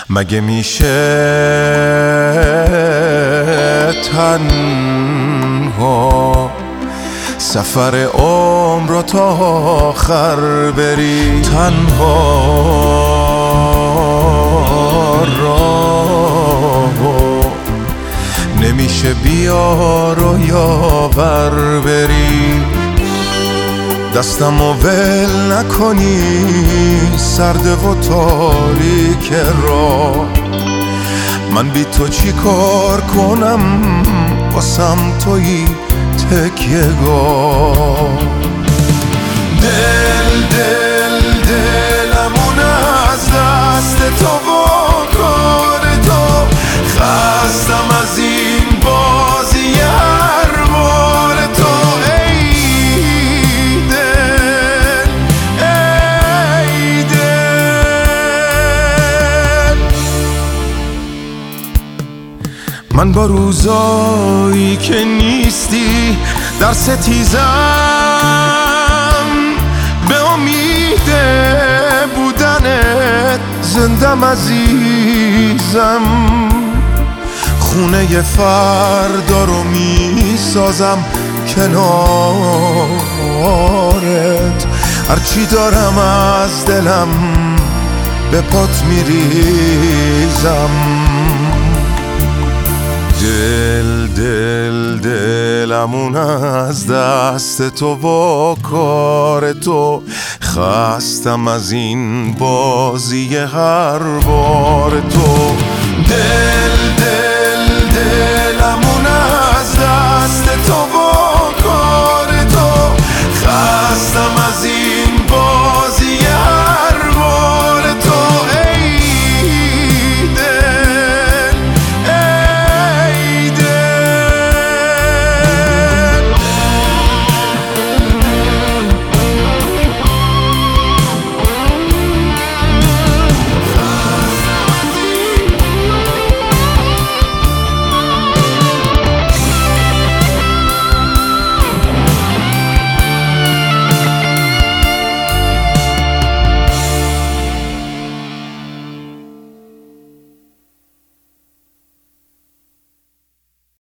مگه میشه تنها سفر عمر رو تا آخر بری؟ تنها راهو نمیشه بیار و یاور بری. دستمو ول نکنی سرد و تاریک راه، من بی تو چی کار کنم واسم تویی تکیه‌گاه. دلمون از دست تو و کار تو، خستم از این بازی هر بار تو. ای دل من با روزایی که نیستی در ستیزم، به امید بودنت زندم عزیزم. خونه فردا رو میسازم کنارت، هرچی دارم از دلم به پات میریزم. دلمون از دست تو و کار تو، خستم از این بازی هر بار تو. دل